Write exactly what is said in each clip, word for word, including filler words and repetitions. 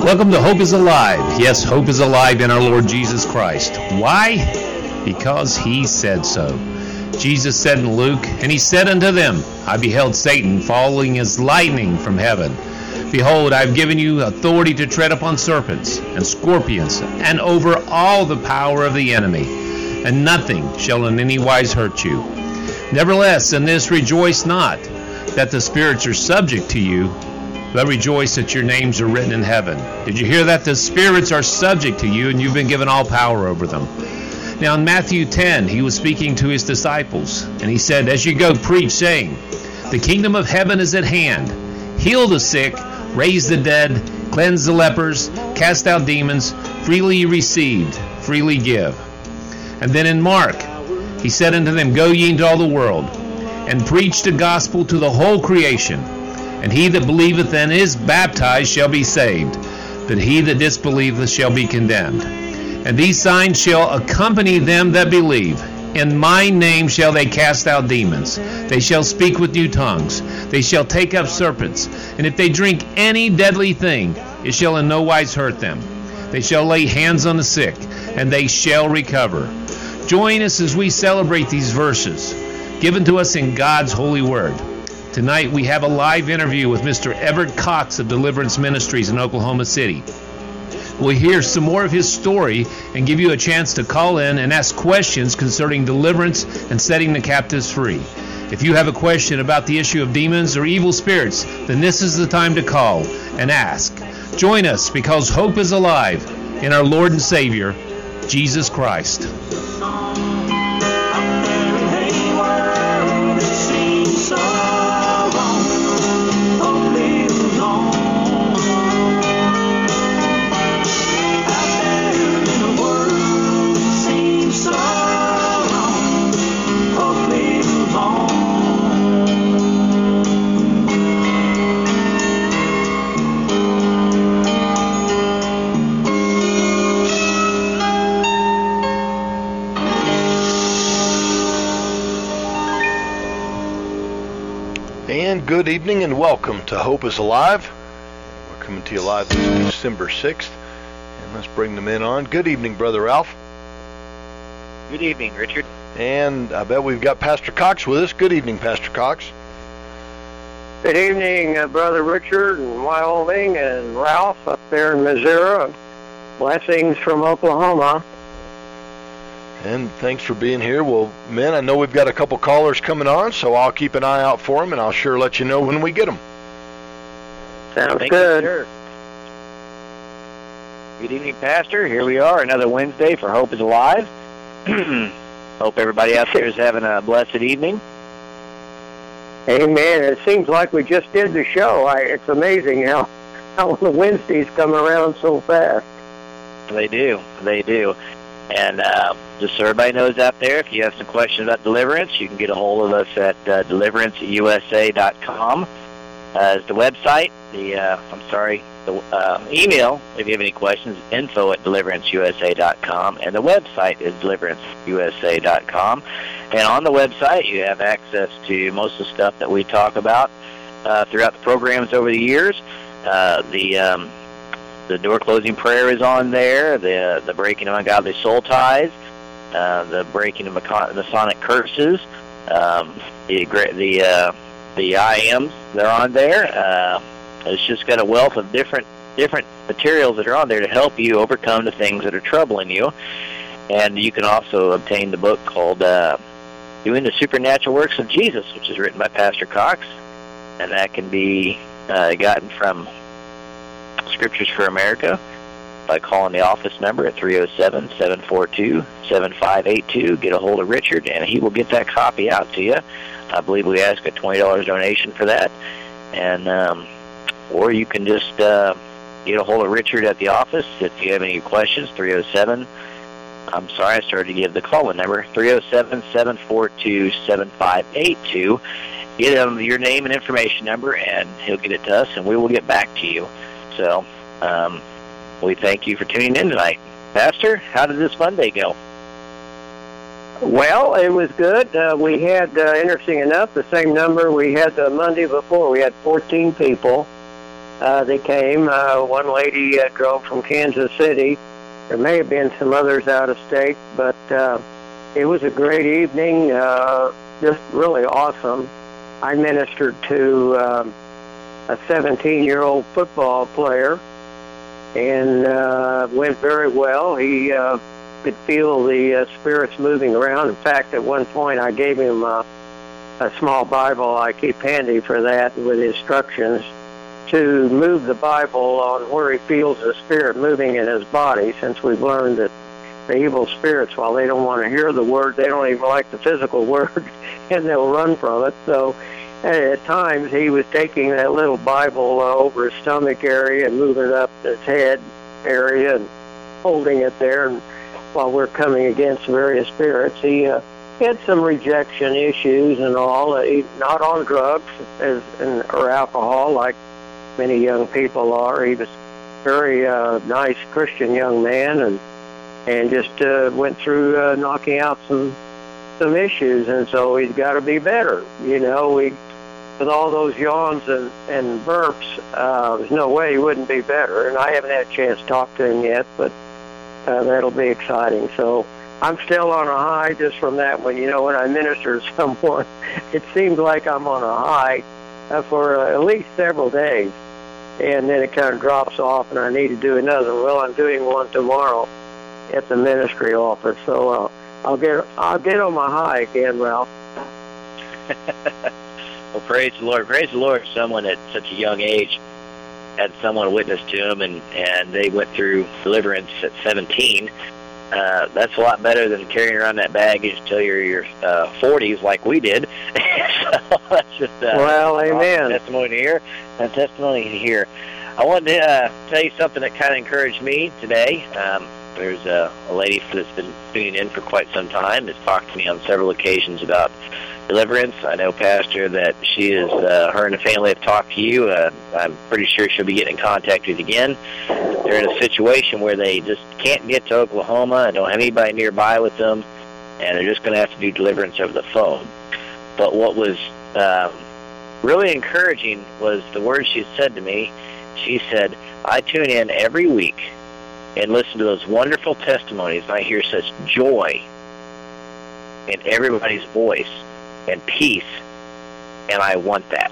Welcome to Hope is Alive. Yes, hope is alive in our Lord Jesus Christ. Why? Because He said so. Jesus said in Luke, "And He said unto them, I beheld Satan falling as lightning from heaven. Behold, I have given you authority to tread upon serpents and scorpions, and over all the power of the enemy, and nothing shall in any wise hurt you. Nevertheless, in this rejoice not, that the spirits are subject to you, but rejoice that your names are written in heaven." Did you hear that? The spirits are subject to you, and you've been given all power over them. Now in Matthew ten, He was speaking to His disciples, and He said, "As you go, preach, saying, the kingdom of heaven is at hand. Heal the sick, raise the dead, cleanse the lepers, cast out demons. Freely you received, freely give." And then in Mark, He said unto them, "Go ye into all the world, and preach the gospel to the whole creation. And he that believeth and is baptized shall be saved, but he that disbelieveth shall be condemned. And these signs shall accompany them that believe. In my name shall they cast out demons. They shall speak with new tongues. They shall take up serpents. And if they drink any deadly thing, it shall in no wise hurt them. They shall lay hands on the sick, and they shall recover." Join us as we celebrate these verses given to us in God's holy word. Tonight we have a live interview with Mister Everett Cox of Deliverance Ministries in Oklahoma City. We'll hear some more of his story and give you a chance to call in and ask questions concerning deliverance and setting the captives free. If you have a question about the issue of demons or evil spirits, then this is the time to call and ask. Join us, because hope is alive in our Lord and Savior, Jesus Christ. Good evening and welcome to Hope is Alive. We're coming to you live this December sixth, and let's bring the men on. Good evening, Brother Ralph. Good evening, Richard. And I bet we've got Pastor Cox with us. Good evening, Pastor Cox. Good evening, uh, Brother Richard in Wyoming and Ralph up there in Missouri. Blessings from Oklahoma. And thanks for being here. Well, men, I know we've got a couple callers coming on, so I'll keep an eye out for them, and I'll sure let you know when we get them. Sounds Thank good. You, sir. Good evening, Pastor. Here we are, another Wednesday for Hope is Alive. Hope everybody out there is having a blessed evening. Amen. It seems like we just did the show. I, it's amazing how, how the Wednesdays come around so fast. They do. They do. And uh, just so everybody knows out there, if you have some questions about deliverance, you can get a hold of us at uh, deliverance u s a dot com. Uh, is the website. The uh, I'm sorry, the uh, email, if you have any questions, info at deliverance u s a dot com. And the website is deliverance u s a dot com. And on the website, you have access to most of the stuff that we talk about uh, throughout the programs over the years. Uh, the... Um, The door closing prayer is on there, the the breaking of ungodly soul ties, uh, the breaking of Masonic curses, um, the the uh, the I Ms, they're on there. Uh, it's just got a wealth of different different materials that are on there to help you overcome the things that are troubling you. And you can also obtain the book called uh, Doing the Supernatural Works of Jesus, which is written by Pastor Cox, and that can be uh, gotten from Scriptures for America by calling the office number at three oh seven, seven four two, seven five eight two. Get a hold of Richard, and he will get that copy out to you. I believe we ask a twenty dollars donation for that. And um, or you can just uh, get a hold of Richard at the office if you have any questions. three oh seven, I'm sorry, I started to give the call-in number, three oh seven, seven four two, seven five eight two. Get him your name and information number, and he'll get it to us, and we will get back to you. So, um, we thank you for tuning in tonight. Pastor, how did this Monday go? Well, it was good. Uh, we had, uh, interesting enough, the same number we had the Monday before. We had fourteen people. Uh, they came. Uh, one lady uh, drove from Kansas City. There may have been some others out of state, but uh, it was a great evening, uh, just really awesome. I ministered to um, a seventeen-year-old football player, and uh, went very well. He uh, could feel the uh, spirits moving around. In fact, at one point I gave him uh, a small Bible. I keep handy for that with instructions to move the Bible on where he feels the spirit moving in his body, since we've learned that the evil spirits, while they don't want to hear the word, they don't even like the physical word, and they'll run from it. So at times he was taking that little Bible uh, over his stomach area and moving it up his head area and holding it there. And while we're coming against various spirits, he uh, had some rejection issues and all. Uh, he, not on drugs as, and, or alcohol like many young people are. He was a very uh, nice Christian young man, and and just uh, went through uh, knocking out some some issues, and so he's got to be better. You know, we with all those yawns and, and burps, uh, there's no way he wouldn't be better, and I haven't had a chance to talk to him yet, but uh, that'll be exciting. So I'm still on a high just from that one. You know, when I minister to someone, it seems like I'm on a high uh, for uh, at least several days, and then it kind of drops off, and I need to do another. Well, I'm doing one tomorrow at the ministry office, so uh, I'll get I'll get on my high again, Ralph. Well, praise the Lord. Praise the Lord. Someone at such a young age had someone witness to him, and, and they went through deliverance at seventeen. Uh, that's a lot better than carrying around that baggage till you're your uh, forties, like we did. So that's just uh, well, amen. Testimony to hear, a testimony to hear. I wanted to uh, tell you something that kind of encouraged me today. Um, there's a, a lady that's been tuning in for quite some time that's talked to me on several occasions about deliverance. I know, Pastor, that she is, uh, her and the family have talked to you. Uh, I'm pretty sure she'll be getting in contact with you again. They're in a situation where they just can't get to Oklahoma and don't have anybody nearby with them, and they're just going to have to do deliverance over the phone. But what was um, really encouraging was the words she said to me. She said, I tune in every week and listen to those wonderful testimonies, and I hear such joy in everybody's voice and peace, and I want that.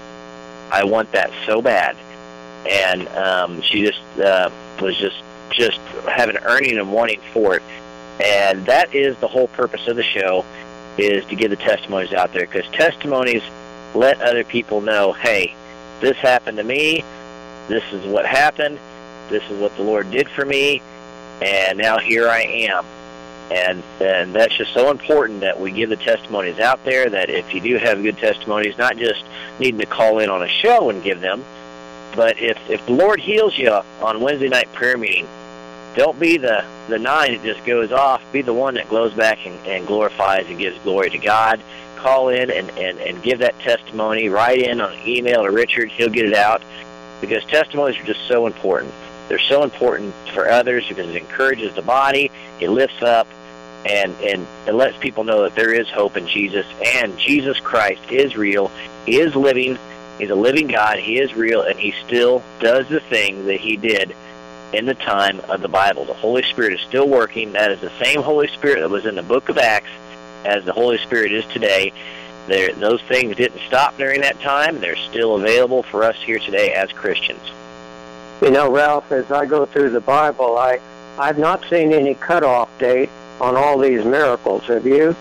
I want that so bad. And um, she just uh, was just just having an earning and wanting for it. And that is the whole purpose of the show, is to get the testimonies out there, because testimonies let other people know, hey, this happened to me, this is what happened, this is what the Lord did for me, and now here I am. And and that's just so important that we give the testimonies out there, that if you do have good testimonies, not just needing to call in on a show and give them, but if, if the Lord heals you on Wednesday night prayer meeting, don't be the, the nine that just goes off. Be the one that goes back and, and glorifies and gives glory to God. Call in and, and, and give that testimony. Write in on an email to Richard. He'll get it out, because testimonies are just so important. They're so important for others because it encourages the body, it lifts up, and, and it lets people know that there is hope in Jesus, and Jesus Christ is real, He is living, He's a living God, He is real, and He still does the thing that He did in the time of the Bible. The Holy Spirit is still working. That is the same Holy Spirit that was in the book of Acts as the Holy Spirit is today. There, those things didn't stop during that time. They're still available for us here today as Christians. You know, Ralph, as I go through the Bible, I, I've not seen any cutoff date on all these miracles. Have you?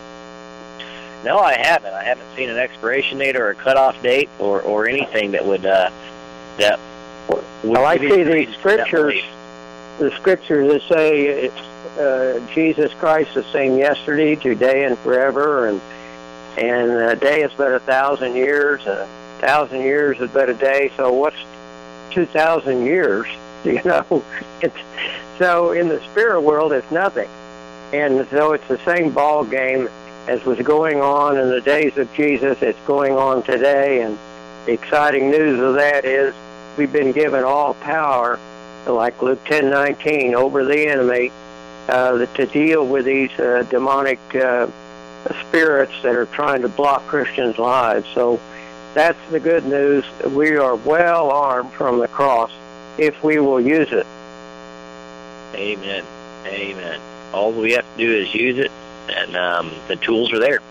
No, I haven't. I haven't seen an expiration date or a cutoff date or, or anything that would uh, that. Would well, I see these scriptures, the scriptures that say it's uh, Jesus Christ the same yesterday, today, and forever, and and a day is but a thousand years, and a thousand years is but a day. So what's two thousand years? You know, it's so in the spirit world, it's nothing, and so it's the same ball game as was going on in the days of Jesus. It's going on today, and the exciting news of that is we've been given all power, like Luke ten nineteen, over the enemy, uh, to deal with these uh, demonic uh, spirits that are trying to block Christians' lives. So that's the good news. We are well armed from the cross if we will use it. Amen. Amen. All we have to do is use it, and um, the tools are there.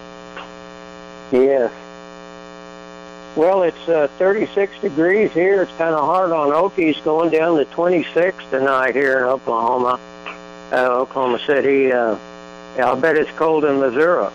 Yes. Well, it's uh, thirty-six degrees here. It's kind of hard on Okies, going down to twenty-six tonight here in Oklahoma, uh, Oklahoma City. Uh, I'll bet it's cold in Missouri.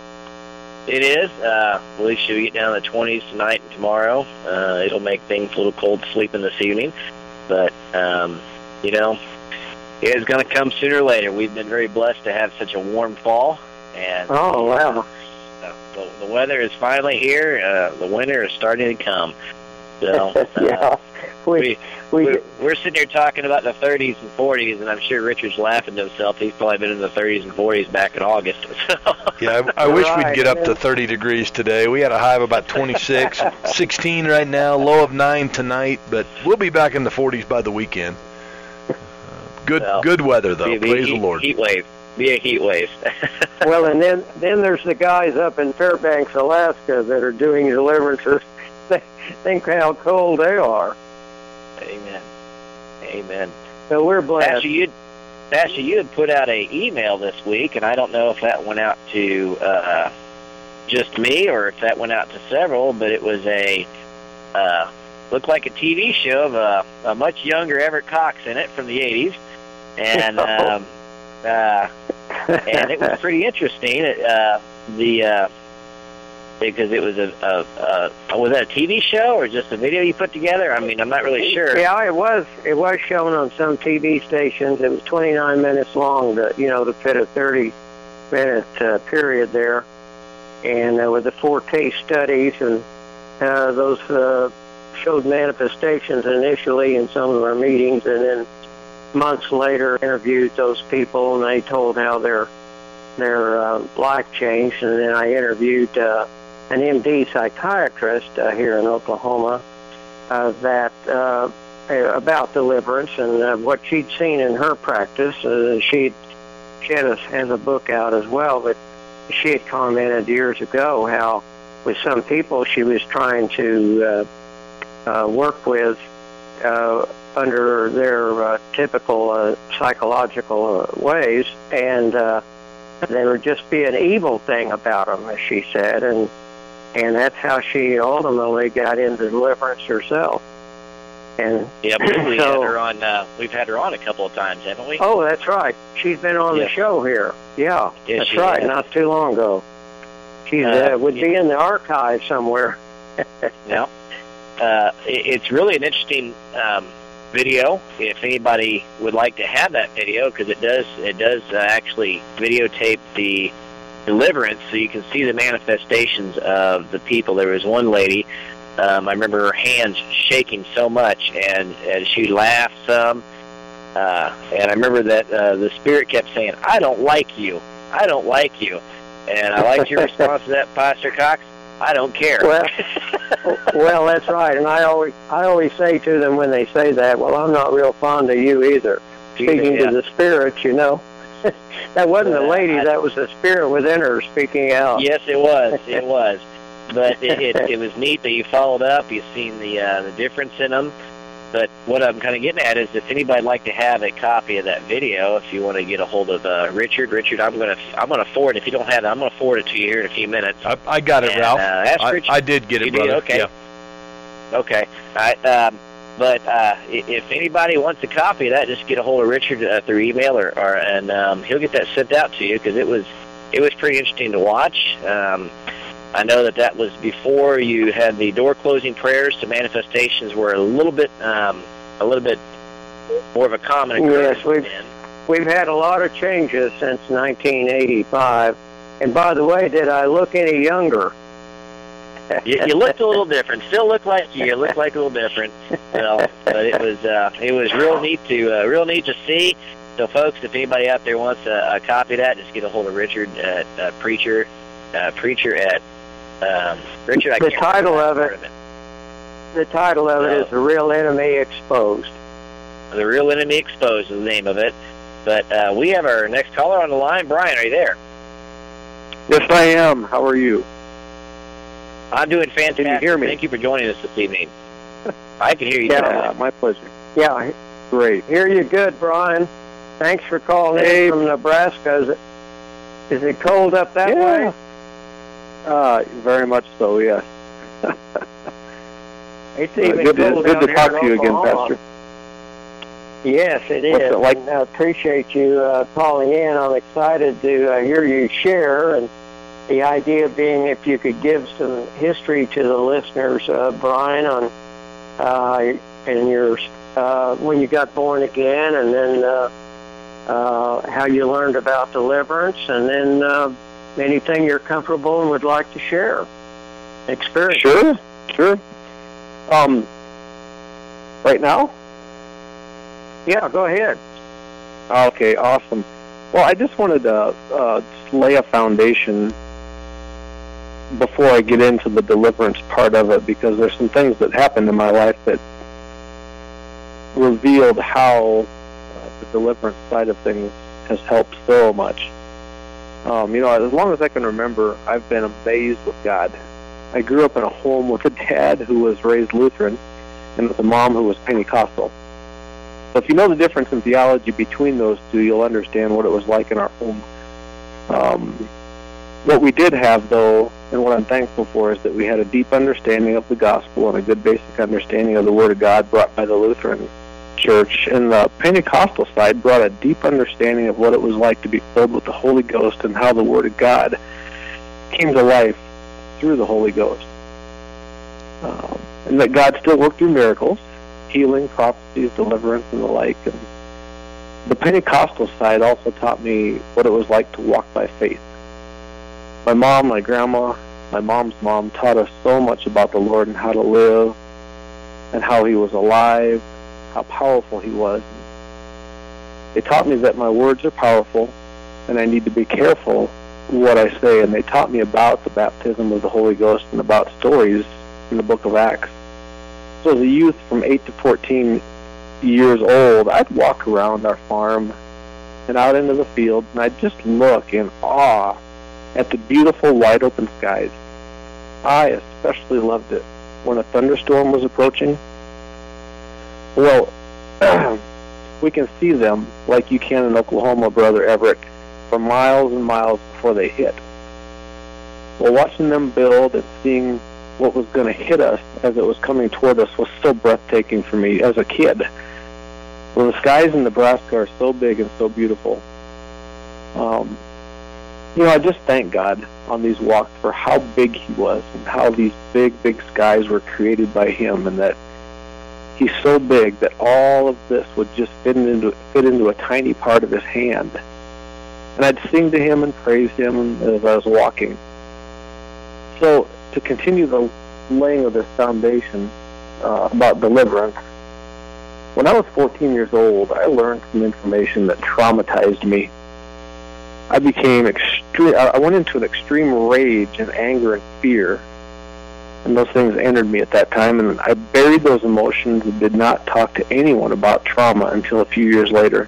It is. Uh, at least you'll get down to the twenties tonight and tomorrow. Uh, it'll make things a little cold sleeping this evening. But, um, you know, it's going to come sooner or later. We've been very blessed to have such a warm fall. And oh, wow. Uh, the, the weather is finally here. Uh, the winter is starting to come. So, uh, yeah. We, we, we, we're, we're sitting here talking about the thirties and forties, and I'm sure Richard's laughing to himself. He's probably been in the thirties and forties back in August. Yeah, I, I wish right, we'd get up yeah. to thirty degrees today. We had a high of about twenty-six, sixteen right now, low of nine tonight, but we'll be back in the forties by the weekend. Uh, good well, good weather, though. Be, be Praise heat, the Lord. Heat wave. Be a heat wave. well, and then, then there's the guys up in Fairbanks, Alaska that are doing deliverances. Think how cold they are. Amen. Amen. So we're blessed. Pastor, you, Pastor, you had put out an email this week, and I don't know if that went out to uh, just me or if that went out to several, but it was a, uh, looked like a T V show of a, a much younger Everett Cox in it from the eighties. And, um, uh, and it was pretty interesting. It, uh, the, uh, because it was a, a, a was that a T V show or just a video you put together? I mean, I'm not really sure. Yeah, it was. It was shown on some T V stations. It was twenty-nine minutes long, to, you know, to fit a thirty-minute uh, period there. And uh, with the four case studies, and uh, those uh, showed manifestations initially in some of our meetings, and then months later interviewed those people, and they told how their their uh, life changed. And then I interviewed uh, an M D psychiatrist uh, here in Oklahoma uh, that uh, about deliverance and uh, what she'd seen in her practice. Uh, she she had a, has a book out as well, but she had commented years ago how with some people she was trying to uh, uh, work with uh, under their uh, typical uh, psychological uh, ways, and uh, they were just be an evil thing about them, as she said, and and that's how she ultimately got into deliverance herself. And yeah, we, we so, had her on. Uh, we've had her on a couple of times, haven't we? Oh, that's right. She's been on yeah. the show here. Yeah, yeah that's right. Has. Not too long ago. She uh, uh, would yeah. be in the archive somewhere. yeah, uh, it, it's really an interesting um, video. If anybody would like to have that video, because it does it does uh, actually videotape the deliverance, so you can see the manifestations of the people. There was one lady. Um, I remember her hands shaking so much, and, and she laughed some. Uh, and I remember that uh, the Spirit kept saying, "I don't like you. I don't like you." And I liked your response to that, Pastor Cox. I don't care. Well, well, that's right. And I always, I always say to them when they say that, "Well, I'm not real fond of you either." Speaking yeah. to the Spirit, you know. That wasn't a lady. That was the Spirit within her speaking out. Yes, it was. It was. But it, it, it was neat that you followed up. You've seen the uh, the difference in them. But what I'm kind of getting at is, if anybody'd like to have a copy of that video, if you want to get a hold of uh, Richard, Richard, I'm gonna I'm gonna forward. If you don't have it, I'm gonna forward it to you here in a few minutes. I, I got it, and, Ralph. Uh, ask I, Richard. I did get it, you brother. Did? Okay. Yeah. Okay. All right. Um, but uh, if anybody wants a copy of that, just get a hold of Richard uh, through email, or, or and um, he'll get that sent out to you, because it was it was pretty interesting to watch. Um, I know that that was before you had the door closing prayers, so manifestations were a little bit um, a little bit more of a common occurrence. Yes, we've we've had a lot of changes since nineteen eighty-five. And by the way, did I look any younger? you, you looked a little different. Still look like you. You look like a little different. Well, but it was uh, it was real neat to uh, real neat to see. So, folks, if anybody out there wants a, a copy of that, just get a hold of Richard at uh, preacher uh, preacher at um, Richard. I the can't title of it, of it. The title of it so, is "The Real Enemy Exposed." The Real Enemy Exposed is the name of it. But uh, we have our next caller on the line. Brian, are you there? Yes, I am. How are you? I'm doing fantastic. Can you hear me? Thank you for joining us this evening. I can hear you. Yeah, my pleasure. Yeah, Great. hear you good, Brian. Thanks for calling Hey. in from Nebraska. Is it, is it cold up that Yeah. way? Uh, very much so, yes. It's Uh, even good to, cold good down to here talk in to you again, Oklahoma. Pastor. Yes, it is. What's it like? And I appreciate you uh, calling in. I'm excited to uh, hear you share, and the idea being if you could give some history to the listeners, uh, Brian, on uh, and your uh, when you got born again, and then uh, uh, how you learned about deliverance, and then uh, anything you're comfortable and would like to share. Experience. Sure, sure. Um, right now? Yeah, go ahead. Okay, awesome. Well, I just wanted to uh, just lay a foundation before I get into the deliverance part of it, because there's some things that happened in my life that revealed how uh, the deliverance side of things has helped so much. Um, you know, as long as I can remember, I've been amazed with God. I grew up in a home with a dad who was raised Lutheran and with a mom who was Pentecostal. So if you know the difference in theology between those two, you'll understand what it was like in our home. Um, what we did have, though, and what I'm thankful for, is that we had a deep understanding of the gospel and a good basic understanding of the Word of God brought by the Lutheran Church. And the Pentecostal side brought a deep understanding of what it was like to be filled with the Holy Ghost and how the Word of God came to life through the Holy Ghost. Um, and that God still worked through miracles, healing, prophecies, deliverance, and the like. And the Pentecostal side also taught me what it was like to walk by faith. My mom, my grandma, my mom's mom taught us so much about the Lord and how to live and how He was alive, how powerful He was. They taught me that my words are powerful and I need to be careful what I say, and they taught me about the baptism of the Holy Ghost and about stories in the book of Acts. So as a youth from eight to fourteen years old, I'd walk around our farm and out into the fields, and I'd just look in awe at the beautiful wide open skies. I especially loved it when a thunderstorm was approaching. Well, we can see them like you can in Oklahoma, Brother Everett, for miles and miles before they hit. Well, watching them build and seeing what was going to hit us as it was coming toward us was so breathtaking for me as a kid. Well, the skies in Nebraska are so big and so beautiful. Um, you know, I just thank God on these walks for how big He was and how these big, big skies were created by Him, and that He's so big that all of this would just fit into, fit into a tiny part of His hand. And I'd sing to Him and praise Him as I was walking. So, to continue the laying of this foundation uh, about deliverance, when I was fourteen years old, I learned some information that traumatized me. I became extreme. I went into an extreme rage and anger and fear, and those things entered me at that time. And I buried those emotions and did not talk to anyone about trauma until a few years later.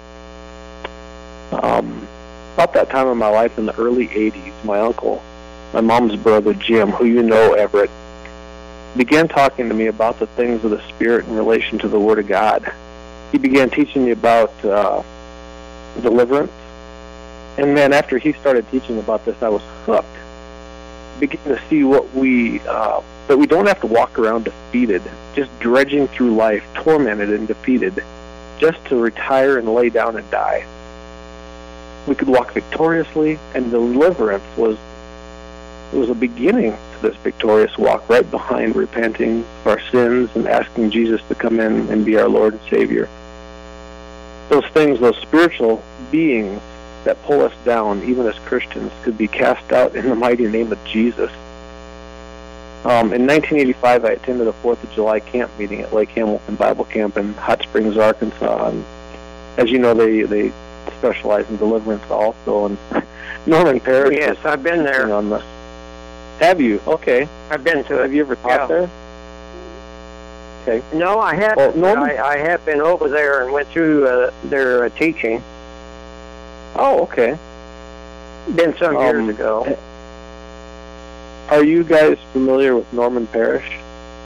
Um, about that time in my life, in the early eighties, my uncle, my mom's brother Jim, who you know, Everett, began talking to me about the things of the Spirit in relation to the Word of God. He began teaching me about uh, deliverance. And then after he started teaching about this, I was hooked. Began to see what we, uh, that we don't have to walk around defeated, just dredging through life, tormented and defeated, just to retire and lay down and die. We could walk victoriously, and deliverance was It was a beginning to this victorious walk, right behind repenting of our sins and asking Jesus to come in and be our Lord and Savior. Those things, those spiritual beings that pull us down, even as Christians, could be cast out in the mighty name of Jesus. Um, in nineteen eighty-five, I attended a fourth of July camp meeting at Lake Hamilton Bible Camp in Hot Springs, Arkansas. And as you know, they, they specialize in deliverance also. And Norman Parrish. Yes, I've been there. On the, have you? Okay. I've been to it. Have you ever taught Yeah. there? Okay. No, I haven't. Well, Norman- I, I have been over there and went through uh, their uh, teaching. Oh, okay. Been some years Um, ago. Are you guys familiar with Norman Parrish?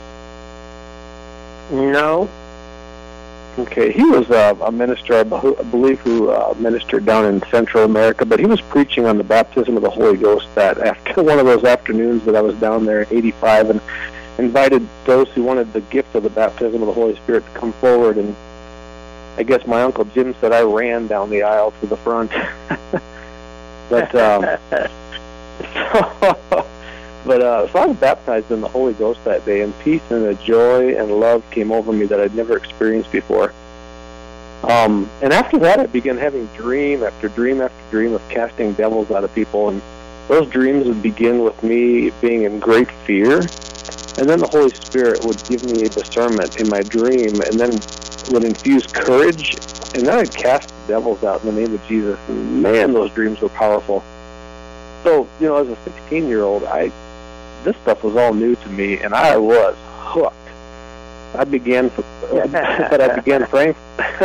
No. Okay, he was uh, a minister, I believe, who uh, ministered down in Central America, but he was preaching on the baptism of the Holy Ghost that after one of those afternoons that I was down there in eighty-five, and invited those who wanted the gift of the baptism of the Holy Spirit to come forward. And I guess my Uncle Jim said I ran down the aisle to the front. but um, so, but uh, so I was baptized in the Holy Ghost that day, and peace and a joy and love came over me that I'd never experienced before. Um, and after that, I began having dream after dream after dream of casting devils out of people, and those dreams would begin with me being in great fear, and then the Holy Spirit would give me a discernment in my dream, and then would infuse courage, and then I'd cast devils out in the name of Jesus, and man, those dreams were powerful. So, you know, as a sixteen-year-old, I this stuff was all new to me, and I was hooked. I began, for, but I began praying.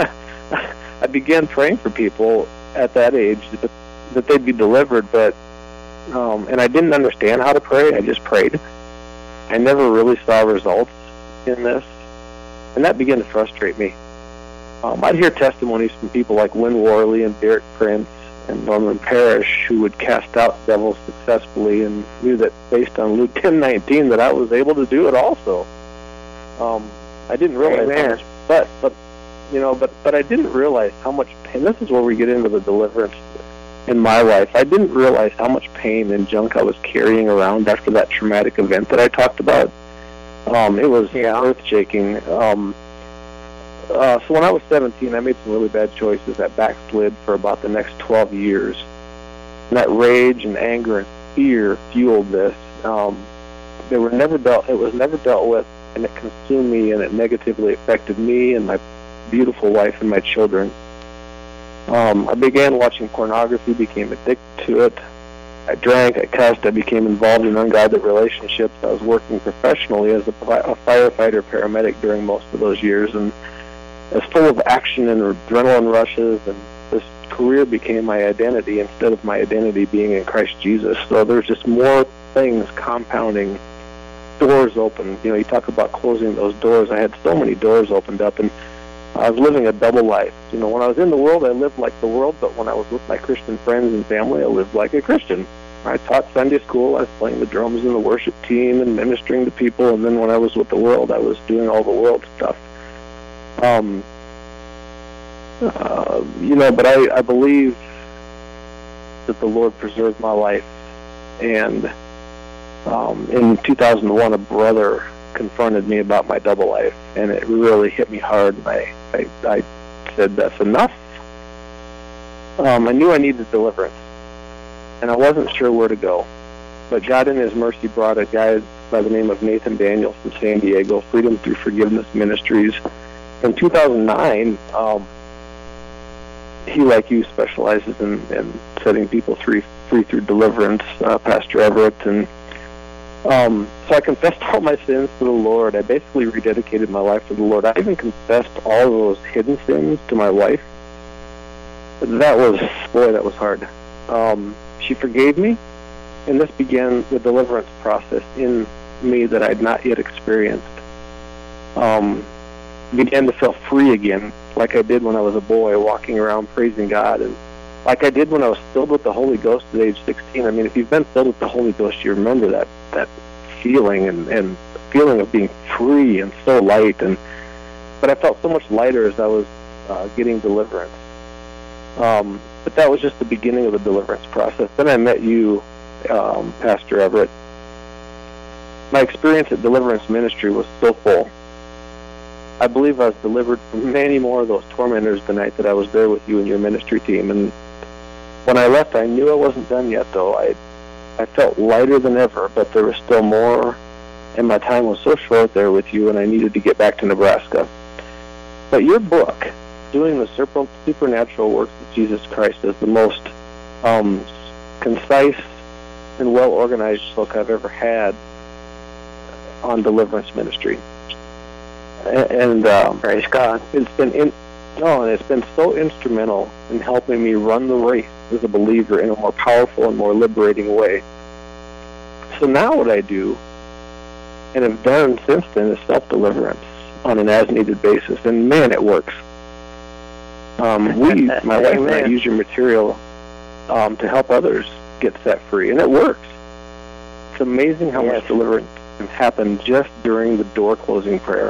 I began praying for people at that age that, that they'd be delivered, but um, and I didn't understand how to pray. I just prayed. I never really saw results in this, and that began to frustrate me. Um, I'd hear testimonies from people like Lynn Worley and Derek Prince and Norman Parrish, who would cast out devils successfully, and knew that based on Luke ten nineteen that I was able to do it also. Um, I didn't realize how much, but but you know, but but I didn't realize how much pain. This is where we get into the deliverance in my life. I didn't realize how much pain and junk I was carrying around after that traumatic event that I talked about. Um, it was yeah. earth-shaking. Um, Uh, so when I was seventeen, I made some really bad choices that backslid for about the next twelve years. And that rage and anger and fear fueled this. Um, they were never dealt. It was never dealt with, and it consumed me, and it negatively affected me and my beautiful wife and my children. Um, I began watching pornography, became addicted to it. I drank, I cussed, I became involved in ungodly relationships. I was working professionally as a, a firefighter paramedic during most of those years, and as full of action and adrenaline rushes, and this career became my identity instead of my identity being in Christ Jesus. So there's just more things compounding, doors open. You know, you talk about closing those doors. I had so many doors opened up, and I was living a double life. You know, when I was in the world, I lived like the world, but when I was with my Christian friends and family, I lived like a Christian. I taught Sunday school, I was playing the drums in the worship team and ministering to people, and then when I was with the world, I was doing all the world stuff. Um, uh, you know, but I, I believe that the Lord preserved my life. And um, in two thousand one, a brother confronted me about my double life, and it really hit me hard. And I, I, I said, that's enough. Um, I knew I needed deliverance, and I wasn't sure where to go. But God in His mercy brought a guy by the name of Nathan Daniel from San Diego, Freedom Through Forgiveness Ministries. In two thousand nine, um, he, like you, specializes in, in setting people free, free through deliverance, uh, Pastor Everett. And um, so I confessed all my sins to the Lord. I basically rededicated my life to the Lord. I even confessed all of those hidden sins to my wife. That was, boy, that was hard. Um, she forgave me, and this began the deliverance process in me that I had not yet experienced. Um, began to feel free again, like I did when I was a boy, walking around praising God, and like I did when I was filled with the Holy Ghost at age sixteen. I mean, if you've been filled with the Holy Ghost, you remember that that feeling and and feeling of being free and so light. And but I felt so much lighter as I was uh, getting deliverance. Um, but that was just the beginning of the deliverance process. Then I met you, um, Pastor Everett. My experience at Deliverance Ministry was so full. I believe I was delivered from many more of those tormentors the night that I was there with you and your ministry team. And when I left, I knew I wasn't done yet, though. I I felt lighter than ever, but there was still more, and my time was so short there with you, and I needed to get back to Nebraska. But your book, Doing the Supernatural Works of Jesus Christ, is the most um, concise and well-organized book I've ever had on deliverance ministry. And um, praise God. It's been in, no, and it's been so instrumental in helping me run the race as a believer in a more powerful and more liberating way. so now what I do, and have done since then, is self-deliverance on an as-needed basis, and man, it works. Um, we, my wife and I, use your material um, to help others get set free, and it works. It's amazing how yes. much deliverance can happen just during the door-closing prayer.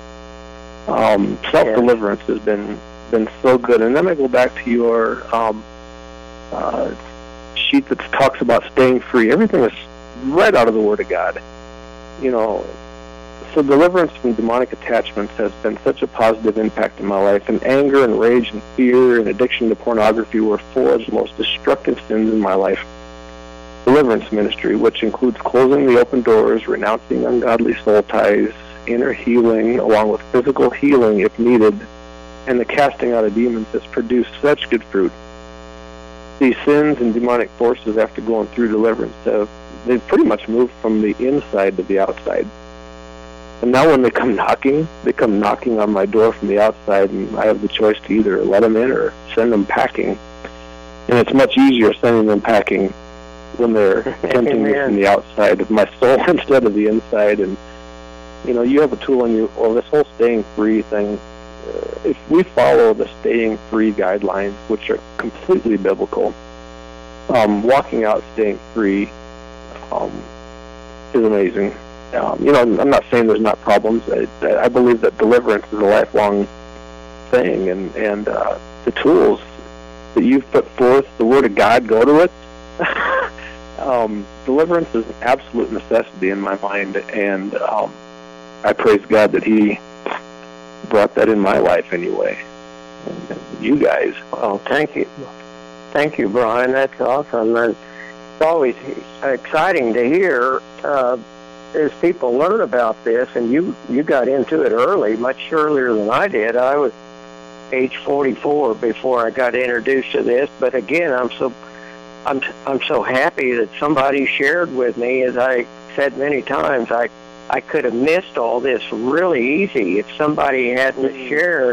Um, self-deliverance yes. has been been so good. And then I go back to your um, uh, sheet that talks about staying free. Everything is right out of the Word of God. You know, so deliverance from demonic attachments has been such a positive impact in my life. And anger and rage and fear and addiction to pornography were four of the most destructive sins in my life. Deliverance ministry, which includes closing the open doors, renouncing ungodly soul ties, inner healing, along with physical healing if needed, and the casting out of demons, has produced such good fruit. These sins and demonic forces, after going through deliverance, have they've pretty much moved from the inside to the outside. And now when they come knocking, they come knocking on my door from the outside, and I have the choice to either let them in or send them packing. And it's much easier sending them packing when they're tempting me from the outside of my soul instead of the inside. And, you know, you have a tool in you, or this whole staying free thing. Uh, if we follow the staying free guidelines, which are completely biblical, um, walking out staying free um, is amazing. Um, you know, I'm not saying there's not problems. I, I believe that deliverance is a lifelong thing, and and uh, the tools that you've put forth, the Word of God, go to it. um, deliverance is an absolute necessity in my mind, and um, I praise God that He brought that in my life anyway. And you guys. Well, thank you. Thank you, Brian. That's awesome. And it's always exciting to hear uh, as people learn about this, and you, you got into it early, much earlier than I did. I was age forty-four before I got introduced to this, but again, I'm so I'm I'm so happy that somebody shared with me. As I said many times, I I could have missed all this really easy if somebody hadn't shared,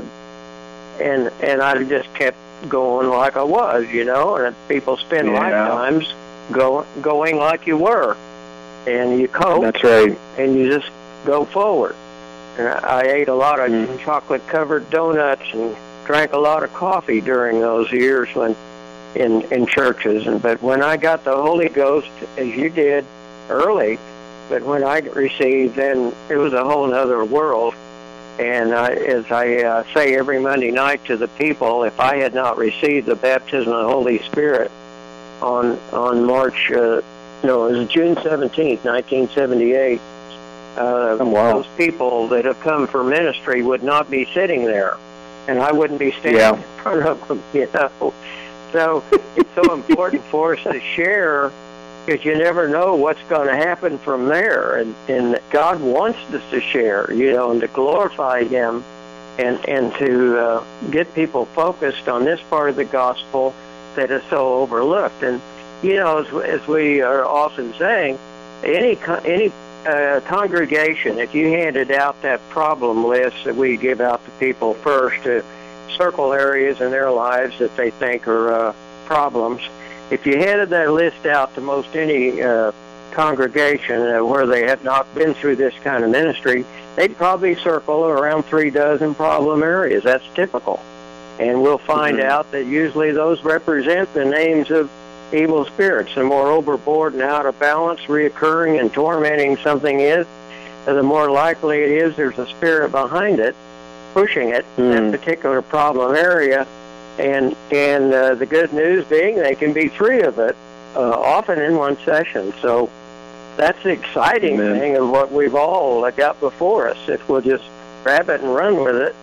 and and I just kept going like I was, you know. And people spend yeah. lifetimes go, going like you were, and you cope. That's right. And you just go forward. And I, I ate a lot of mm. chocolate-covered donuts and drank a lot of coffee during those years when in in churches. And but when I got the Holy Ghost, as you did early, but when I received, then it was a whole other world. And I, as I uh, say every Monday night to the people, if I had not received the baptism of the Holy Spirit on on March, uh, no, it was June seventeenth, nineteen seventy-eight, uh, oh, wow. those people that have come for ministry would not be sitting there, and I wouldn't be standing yeah. in front of them, you know. So it's so important for us to share, because you never know what's going to happen from there. And, and God wants us to share, you know, and to glorify Him, and, and to uh, get people focused on this part of the gospel that is so overlooked. And, you know, as, as we are often saying, any any uh, congregation, if you handed out that problem list that we give out to people first to circle areas in their lives that they think are uh, problems, if you handed that list out to most any uh, congregation uh, where they have not been through this kind of ministry, they'd probably circle around three dozen problem areas. That's typical. And we'll find mm-hmm. out that usually those represent the names of evil spirits. The more overboard and out of balance, reoccurring and tormenting something is, the more likely it is there's a spirit behind it, pushing it, mm. that particular problem area. And and uh, the good news being they can be free of it, uh, often in one session. So that's the exciting Amen. Thing of what we've all got before us, if we'll just grab it and run with it.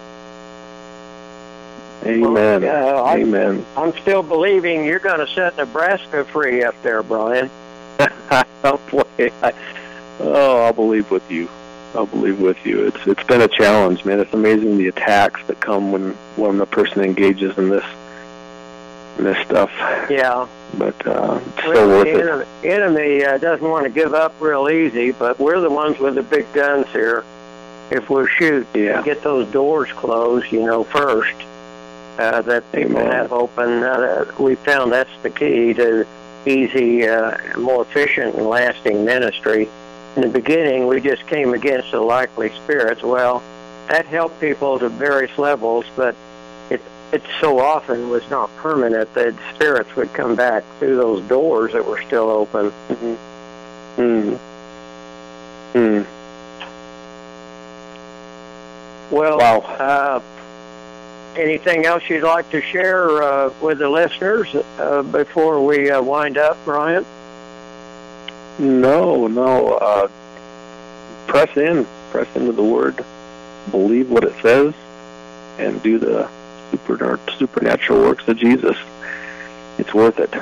Amen. Well, uh, Amen. I'm, I'm still believing you're going to set Nebraska free up there, Brian. oh, boy. I, oh, I'll believe with you. I'll believe with you. It's it's been a challenge, man. It's amazing the attacks that come when when the person engages in this in this stuff. Yeah. But uh, it's well, so worth the enemy, it. enemy uh, doesn't want to give up real easy, but we're the ones with the big guns here. If we shoot, yeah. get those doors closed, you know, first, uh, that people Amen. Have open. Uh, we found that's the key to easy, uh, more efficient and lasting ministry. In the beginning, we just came against the likely spirits. Well, that helped people to various levels, but it it so often was not permanent that spirits would come back through those doors that were still open. Mm-hmm. Mm. Mm. Well, wow. Uh, anything else you'd like to share uh, with the listeners uh, before we uh, wind up, Brian? No, no. Uh, press in. Press into the Word. Believe what it says, and do the super, supernatural works of Jesus. It's worth it.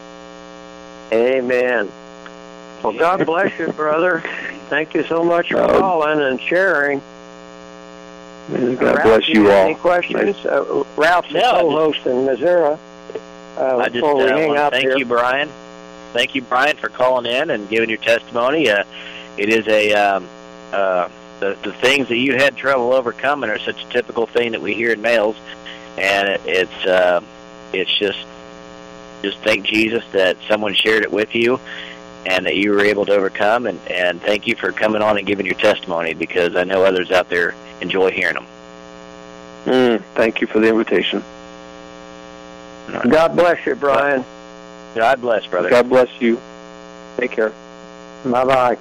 Amen. Well, God bless you, brother. Thank you so much for uh, calling and sharing. God uh, Ralph, bless you, you all. Any questions? Nice. Uh, Ralph's no, a co-host in Missouri. Uh, I just uh, we hang want to up thank here. you, Brian. Thank you, Brian, for calling in and giving your testimony. Uh, it is a um, uh, the the things that you had trouble overcoming are such a typical thing that we hear in males, and it, it's uh, it's just just thank Jesus that someone shared it with you, and that you were able to overcome. And, and thank you for coming on and giving your testimony, because I know others out there enjoy hearing them. Mm, thank you for the invitation. God bless you, Brian. God bless, brother. God bless you. Take care. Bye-bye.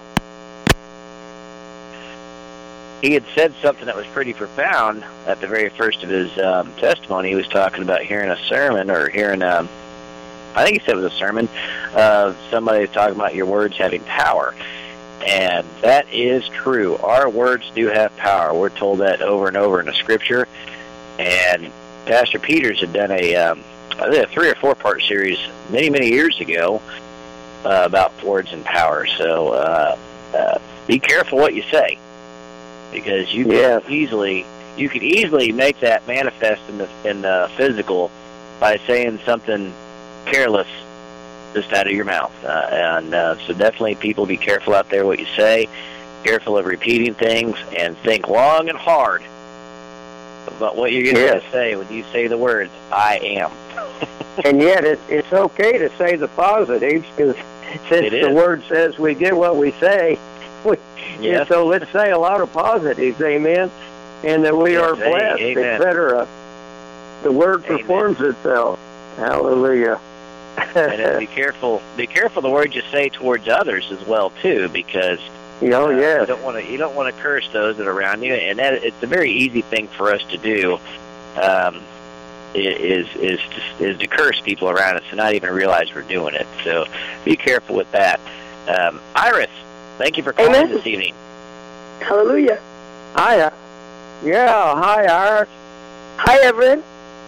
He had said something that was pretty profound at the very first of his um, testimony. He was talking about hearing a sermon, or hearing, um, I think he said it was a sermon, uh, somebody was talking about your words having power. And that is true. Our words do have power. We're told that over and over in the Scripture. And Pastor Peters had done a, um, I think a three or four part series many, many years ago uh, about words and power. So uh, uh, be careful what you say, because you yes. can easily you can easily make that manifest in the in the physical by saying something careless just out of your mouth. Uh, and uh, so definitely, people, be careful out there what you say. Careful of repeating things, and think long and hard about what you're going yes. to say when you say the words, I am. And yet it, it's okay to say the positives, because since the Word says we get what we say, we, yes. so let's say a lot of positives, amen, and that we yes, are blessed, et cetera. The Word amen. Performs itself. Hallelujah. And then be careful. Be careful the words you say towards others as well too, because oh, uh, yes. you don't want to. You don't want to curse those that are around you, and that it's a very easy thing for us to do. Um, is is to, is to curse people around us and not even realize we're doing it. So be careful with that. Um, Iris, thank you for calling Amen. this evening. Hallelujah. Hi. Yeah. Hi, Iris. Hi, Everett.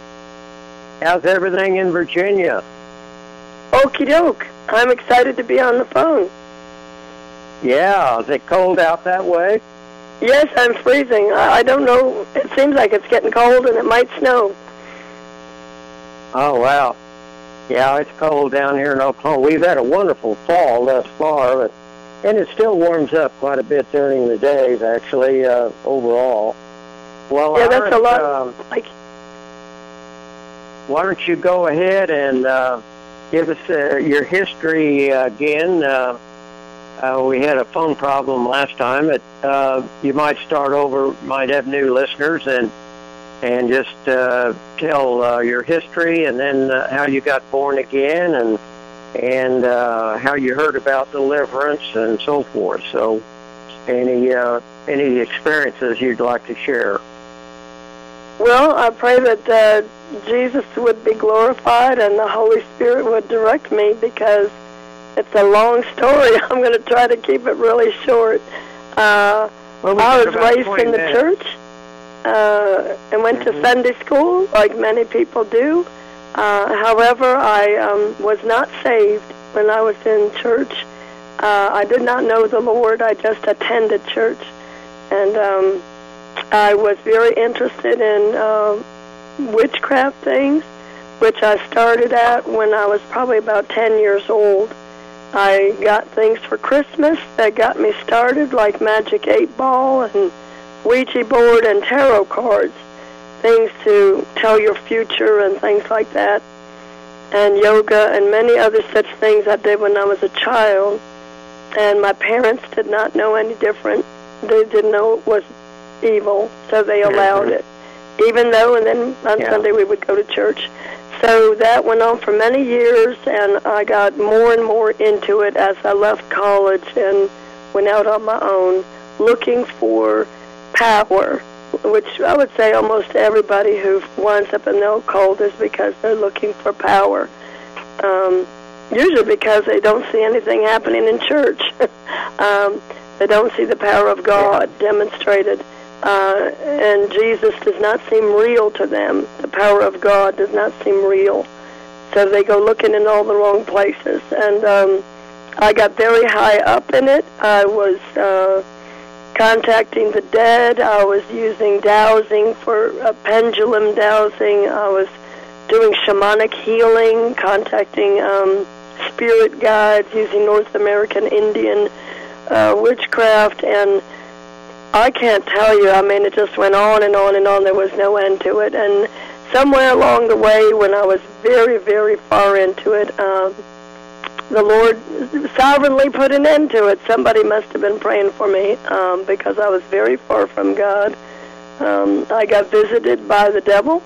How's everything in Virginia? Okie doke. I'm excited to be on the phone. Yeah, is it cold out that way? Yes, I'm freezing. I, I don't know. It seems like it's getting cold, and it might snow. Oh, wow. Yeah, it's cold down here in Oklahoma. We've had a wonderful fall thus far, but, and it still warms up quite a bit during the days, actually, uh, overall. Well, yeah, that's Iris, a lot. Um, like, why don't you go ahead and uh, give us uh, your history uh, again. Uh, uh, we had a phone problem last time. But, uh, you might start over, might have new listeners, and and just uh, tell uh, your history, and then uh, how you got born again, and and uh, how you heard about deliverance and so forth. So any uh, any experiences you'd like to share? Well, I pray that uh, Jesus would be glorified and the Holy Spirit would direct me, because it's a long story. I'm going to try to keep it really short. Uh, well, we I was raised in the minutes. church uh, and went mm-hmm. to Sunday school, like many people do. Uh, however, I um, was not saved when I was in church. Uh, I did not know the Lord. I just attended church. And um, I was very interested in uh, witchcraft things, which I started at when I was probably about ten years old. I got things for Christmas that got me started, like Magic eight Ball and Ouija board and tarot cards, things to tell your future and things like that. and yoga and many other such things I did when I was a child. And my parents did not know any different. They didn't know it was evil, so they allowed it. Even though, and then on Yeah. Sunday we would go to church. So that went on for many years, and I got more and more into it as I left college and went out on my own, looking for power, which I would say almost everybody who winds up in the occult is because they're looking for power. Um, usually because they don't see anything happening in church. um, they don't see the power of God demonstrated. Uh, and Jesus does not seem real to them. The power of God does not seem real. So they go looking in all the wrong places. And um, I got very high up in it. I was uh, contacting the dead. I was using dowsing for uh, pendulum dowsing. I was doing shamanic healing, contacting um, spirit guides, using North American Indian uh, witchcraft, and I can't tell you. I mean, it just went on and on and on. There was no end to it. And somewhere along the way, when I was very, very far into it, um, the Lord sovereignly put an end to it. Somebody must have been praying for me um, because I was very far from God. Um, I got visited by the devil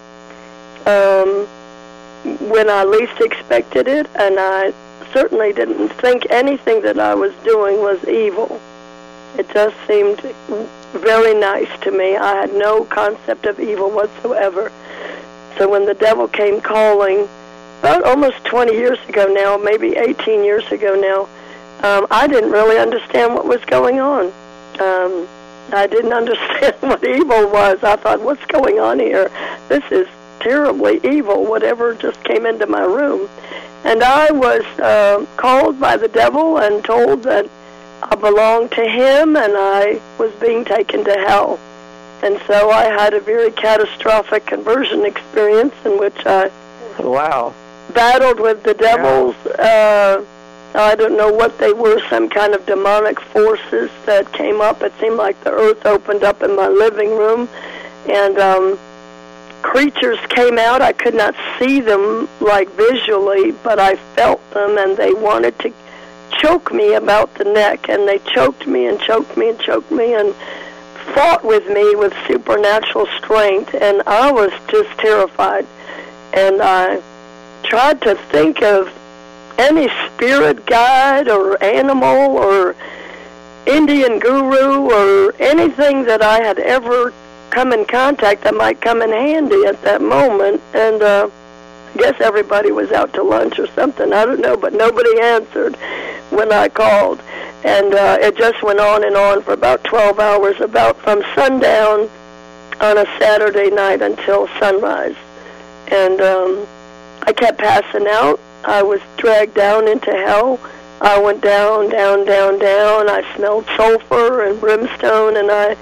um, when I least expected it, and I certainly didn't think anything that I was doing was evil. It just seemed very nice to me. I had no concept of evil whatsoever. So when the devil came calling, about almost twenty years ago now, maybe eighteen years ago now, um, I didn't really understand what was going on. Um, I didn't understand what evil was. I thought, what's going on here? This is terribly evil, whatever just came into my room. And I was uh, called by the devil and told that I belonged to him, and I was being taken to hell. And so I had a very catastrophic conversion experience in which I Wow. battled with the devils. Uh, I don't know what they were, some kind of demonic forces that came up. It seemed like the earth opened up in my living room, and um, creatures came out. I could not see them, like, visually, but I felt them, and they wanted to choke me about the neck, and they choked me and choked me and choked me and fought with me with supernatural strength, and I was just terrified. And I tried to think of any spirit guide or animal or Indian guru or anything that I had ever come in contact that might come in handy at that moment, and uh, I guess everybody was out to lunch or something, I don't know, but nobody answered when I called. And uh, it just went on and on for about twelve hours, about from sundown on a Saturday night until sunrise. And um, I kept passing out. I was dragged down into hell. I went down, down, down, down. I smelled sulfur and brimstone, and I,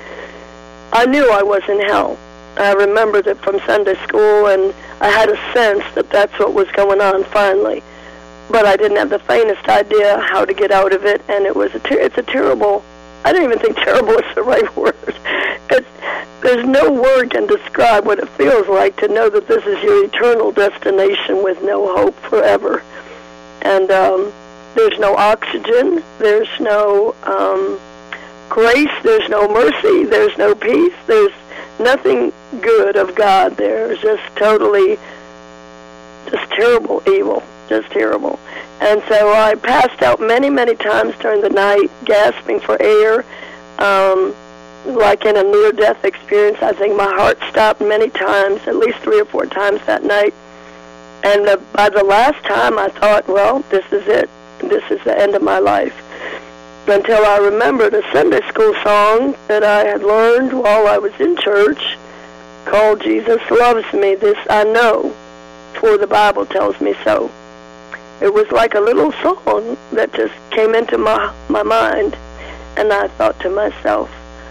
I knew I was in hell. I remembered it from Sunday school, and I had a sense that that's what was going on finally. But I didn't have the faintest idea how to get out of it, and it was a ter- it's a terrible, I don't even think terrible is the right word. It's, there's no word can describe what it feels like to know that this is your eternal destination with no hope forever. And um, there's no oxygen, there's no um, grace, there's no mercy, there's no peace, there's nothing good of God there. It's just totally, just terrible evil. Just terrible. And so I passed out many, many times during the night, gasping for air, um, like in a near-death experience. I think my heart stopped many times, at least three or four times that night. And uh, by the last time, I thought, well, this is it. This is the end of my life. Until I remembered a Sunday school song that I had learned while I was in church called Jesus Loves Me, This I Know, for the Bible tells me so. It was like a little song that just came into my, my mind, and I thought to myself,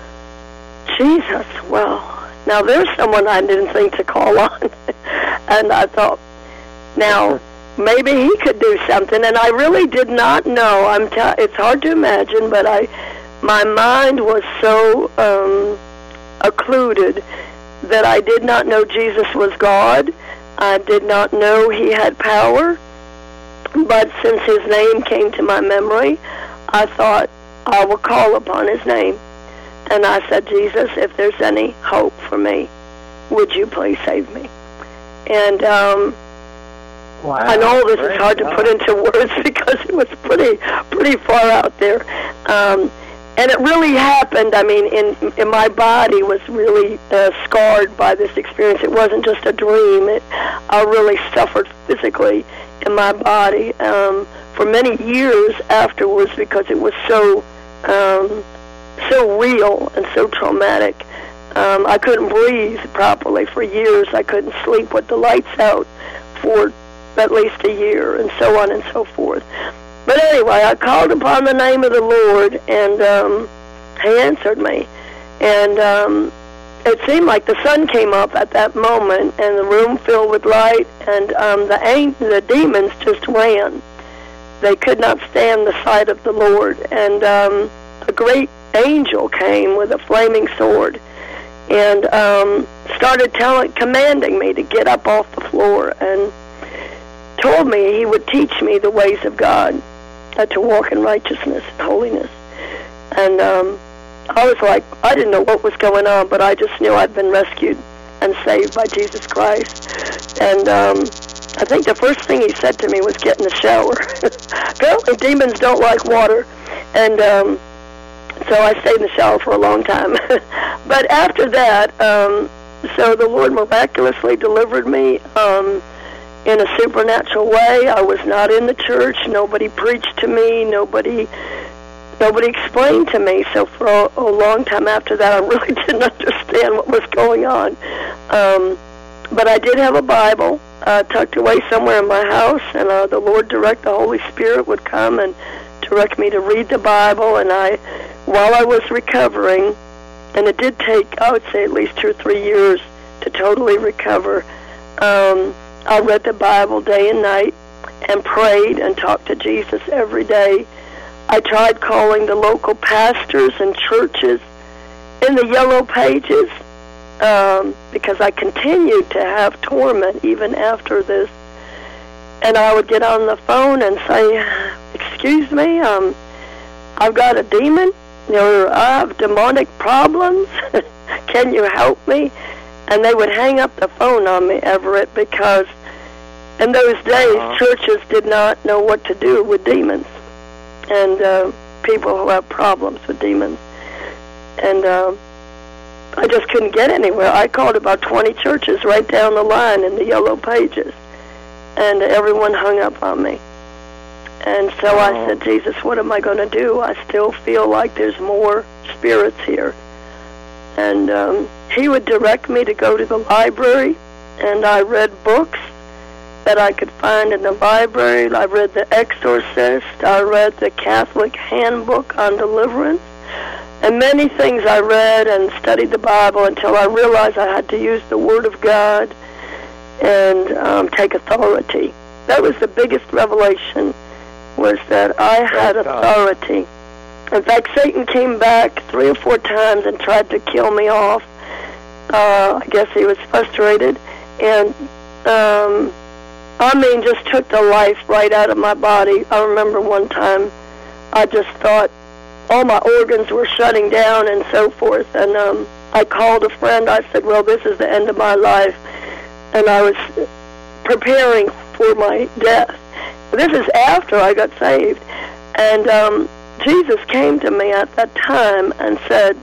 Jesus, well, now there's someone I didn't think to call on. And I thought, now, maybe he could do something, and I really did not know. I'm t- it's hard to imagine, but I, my mind was so um, occluded that I did not know Jesus was God. I did not know he had power. But since his name came to my memory, I thought, I will call upon his name. And I said, Jesus, if there's any hope for me, would you please save me? And um, Wow. I know this Great. is hard to put into words because it was pretty pretty far out there. Um, and it really happened. I mean, in, in my body was really uh, scarred by this experience. It wasn't just a dream. It, I really suffered physically in my body um, for many years afterwards because it was so um, so real and so traumatic. Um, I couldn't breathe properly for years. I couldn't sleep with the lights out for at least a year, and so on and so forth. But anyway, I called upon the name of the Lord, and um, he answered me. And um, it seemed like the sun came up at that moment, and the room filled with light, and um, the, an- the demons just ran. They could not stand the sight of the Lord. And um, a great angel came with a flaming sword and um, started telling, commanding me to get up off the floor, and told me he would teach me the ways of God, uh, to walk in righteousness and holiness. And um, I was like, I didn't know what was going on, but I just knew I'd been rescued and saved by Jesus Christ. And um, I think the first thing he said to me was get in the shower. Apparently demons don't like water. And um, so I stayed in the shower for a long time. But after that, um, so the Lord miraculously delivered me um, in a supernatural way. I was not in the church. Nobody preached to me. Nobody nobody explained to me. So for a, a long time after that, I really didn't understand what was going on. Um, but I did have a Bible uh, tucked away somewhere in my house, and uh, the Lord direct, the Holy Spirit would come and direct me to read the Bible. And I, while I was recovering, and it did take, I would say, at least two or three years to totally recover, um, I read the Bible day and night and prayed and talked to Jesus every day. I tried calling the local pastors and churches in the yellow pages um, because I continued to have torment even after this. And I would get on the phone and say, excuse me, um, I've got a demon. You know, I have demonic problems. Can you help me? And they would hang up the phone on me, Everett, because in those days, uh-huh. churches did not know what to do with demons and uh, people who have problems with demons. And uh, I just couldn't get anywhere. I called about twenty churches right down the line in the yellow pages, and everyone hung up on me. And so uh-huh. I said, Jesus, what am I going to do? I still feel like there's more spirits here. And um, he would direct me to go to the library, and I read books that I could find in the library. I read The Exorcist. I read the Catholic Handbook on Deliverance. And many things I read and studied the Bible until I realized I had to use the Word of God and um, take authority. That was the biggest revelation, was that I had authority. In fact, Satan came back three or four times and tried to kill me off. Uh, I guess he was frustrated. And, um, I mean, just took the life right out of my body. I remember one time I just thought all my organs were shutting down and so forth. And um, I called a friend. I said, well, this is the end of my life. And I was preparing for my death. This is after I got saved. And um, Jesus came to me at that time and said,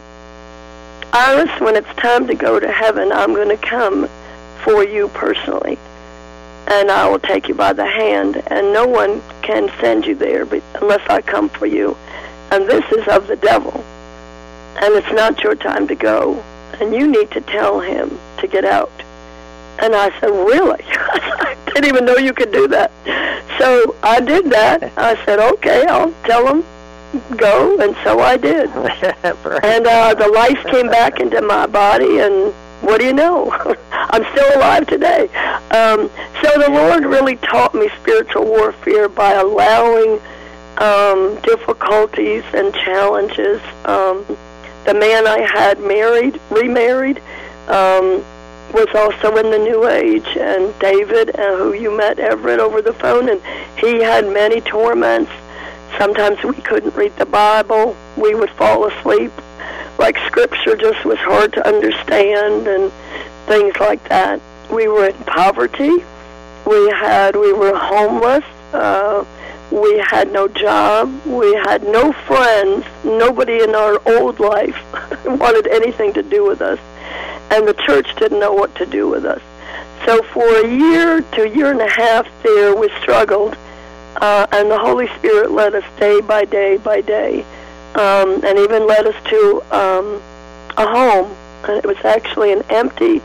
Iris, when it's time to go to heaven, I'm going to come for you personally. And I will take you by the hand, and no one can send you there but unless I come for you. And this is of the devil, and it's not your time to go, and you need to tell him to get out. And I said, really? I didn't even know you could do that. So I did that. I said, okay, I'll tell him, go, and so I did. And uh, the life came back into my body, and what do you know? I'm still alive today. Um, so the Lord really taught me spiritual warfare by allowing um, difficulties and challenges. Um, the man I had married, remarried, um, was also in the New Age, and David, uh, who you met, Everett, over the phone, and he had many torments. Sometimes we couldn't read the Bible. We would fall asleep. Like Scripture just was hard to understand and things like that. We were in poverty. We had, we were homeless. Uh, we had no job. We had no friends. Nobody in our old life wanted anything to do with us. And the church didn't know what to do with us. So for a year to a year and a half there, we struggled. Uh, and the Holy Spirit led us day by day by day. Um, and even led us to um, a home. And it was actually an empty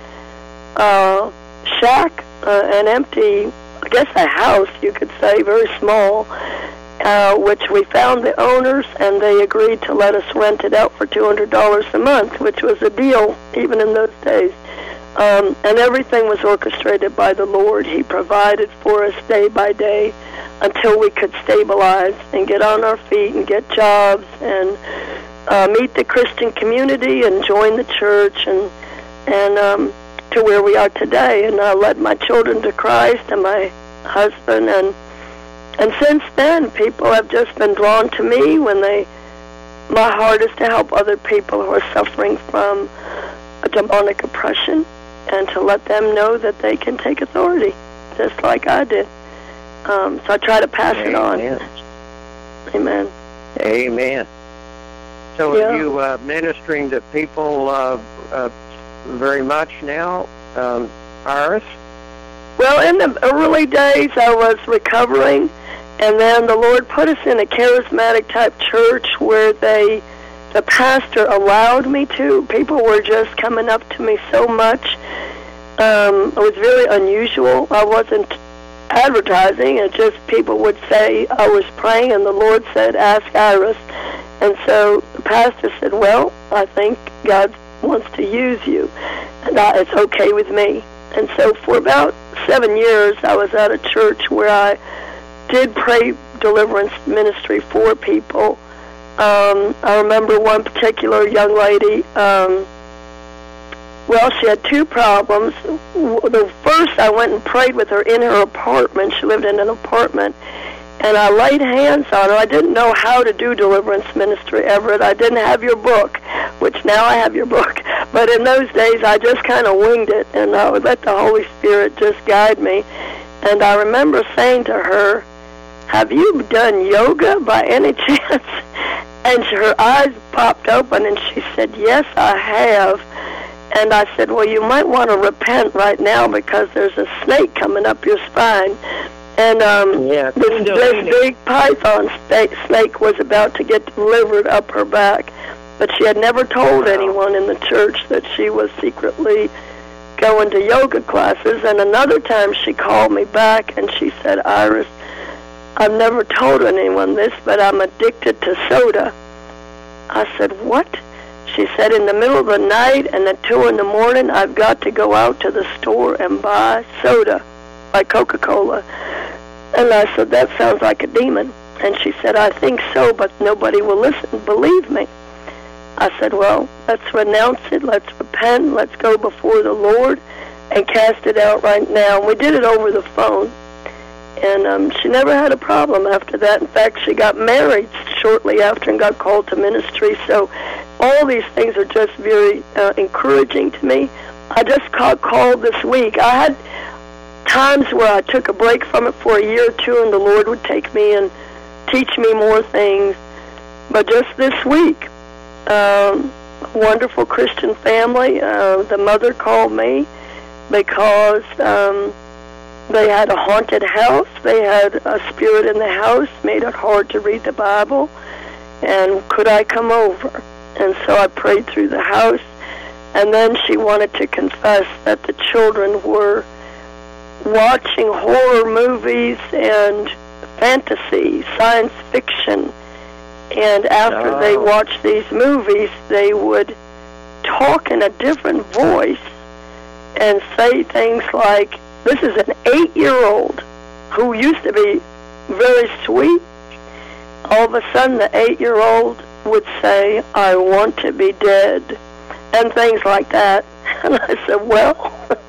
uh, shack, uh, an empty, I guess a house, you could say, very small, uh, which we found the owners, and they agreed to let us rent it out for two hundred dollars a month, which was a deal even in those days. Um, and everything was orchestrated by the Lord. He provided for us day by day until we could stabilize and get on our feet and get jobs and uh, meet the Christian community and join the church and and um, to where we are today. And I led my children to Christ and my husband, and and since then people have just been drawn to me when they. My heart is to help other people who are suffering from a demonic oppression, and to let them know that they can take authority, just like I did. Um, so I try to pass Amen. it on. Amen. Amen. So Yeah. are you uh, ministering to people uh, uh, very much now, um, Iris? Well, in the early days, I was recovering, and then the Lord put us in a charismatic type church where they, the pastor allowed me to. People were just coming up to me so much. Um, it was very unusual. I wasn't advertising. It just people would say I was praying, and the Lord said, "Ask Iris." And so the pastor said, "Well, I think God wants to use you, and I, it's okay with me." And so for about seven years, I was at a church where I did pray deliverance ministry for people. Um, I remember one particular young lady. Um, well, she had two problems. The first, I went and prayed with her in her apartment. She lived in an apartment. And I laid hands on her. I didn't know how to do deliverance ministry, Everett. I didn't have your book, which now I have your book. But in those days, I just kind of winged it, and I would let the Holy Spirit just guide me. And I remember saying to her, "Have you done yoga by any chance?" And her eyes popped open, and she said, "Yes, I have." And I said, "Well, you might want to repent right now because there's a snake coming up your spine." And um, Yeah, this, Kundo, this Kundo. big python snake, snake was about to get delivered up her back. But she had never told anyone in the church that she was secretly going to yoga classes. And another time she called me back and she said, "Iris, I've never told anyone this, but I'm addicted to soda." I said, "What?" She said, "In the middle of the night and at two in the morning, I've got to go out to the store and buy soda, like Coca-Cola." And I said, "That sounds like a demon." And she said, "I think so, but nobody will listen, believe me." I said, "Well, let's renounce it, let's repent, let's go before the Lord and cast it out right now." And we did it over the phone. And um, she never had a problem after that. In fact, she got married shortly after and got called to ministry. So all these things are just very uh, encouraging to me. I just got called this week. I had times where I took a break from it for a year or two, and the Lord would take me and teach me more things. But just this week, um, a wonderful Christian family, uh, the mother called me because um, they had a haunted house. They had a spirit in the house, made it hard to read the Bible, and could I come over? And so I prayed through the house, and then she wanted to confess that the children were watching horror movies and fantasy, science fiction, and after Oh. they watched these movies, they would talk in a different voice and say things like, this is an eight-year-old who used to be very sweet. All of a sudden, the eight-year-old would say, "I want to be dead," and things like that. And I said, well,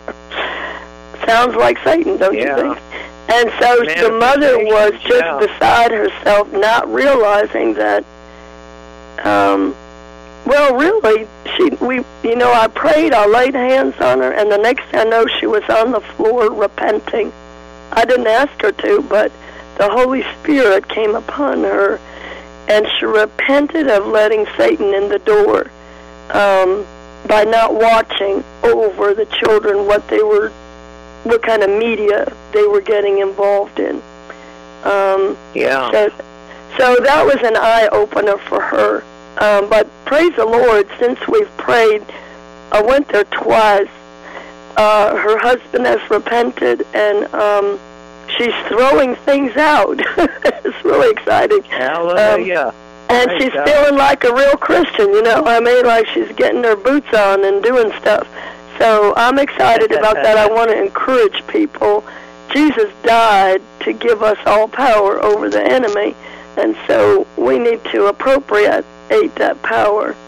Sounds like Satan, don't Yeah. you think? And so the mother was just yeah. beside herself, not realizing that, um, well, really, she, we, you know, I prayed, I laid hands on her, and the next thing I know, she was on the floor repenting. I didn't ask her to, but the Holy Spirit came upon her, and she repented of letting Satan in the door, um, by not watching over the children what they were, what kind of media they were getting involved in. Um, Yeah. so, so that was an eye-opener for her. Um, but praise the Lord, since we've prayed, I went there twice. Uh, her husband has repented, and um, she's throwing things out. It's really exciting. Hallelujah. Um, and Praise she's God. feeling like a real Christian, you know. I mean, like she's getting her boots on and doing stuff. So I'm excited about that. I want to encourage people. Jesus died to give us all power over the enemy, and so we need to appropriate that power.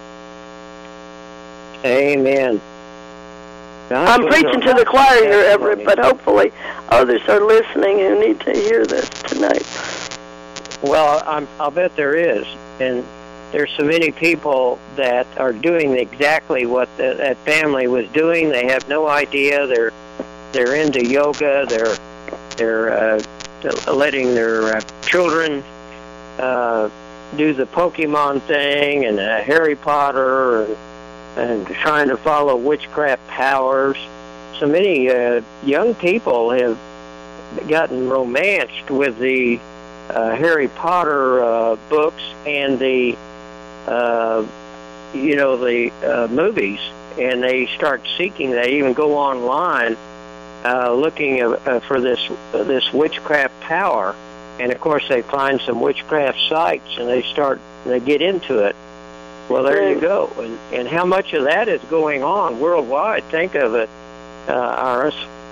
Amen. That's I'm what preaching the to the choir here, testimony. Everett, but hopefully others are listening who need to hear this tonight. Well, I'm, I'll bet there is. And there's so many people that are doing exactly what the, that family was doing. They have no idea. They're they're into yoga. They're they're uh, letting their uh, children uh, do the Pokemon thing and uh, Harry Potter and, and trying to follow witchcraft powers. So many uh, young people have gotten romanced with the uh, Harry Potter uh, books and the uh, you know the uh, movies, and they start seeking. They even go online uh, looking uh, for this uh, this witchcraft power, and of course they find some witchcraft sites, and they start they get into it. Well, there you go. And, and how much of that is going on worldwide? Think of it, uh, Iris.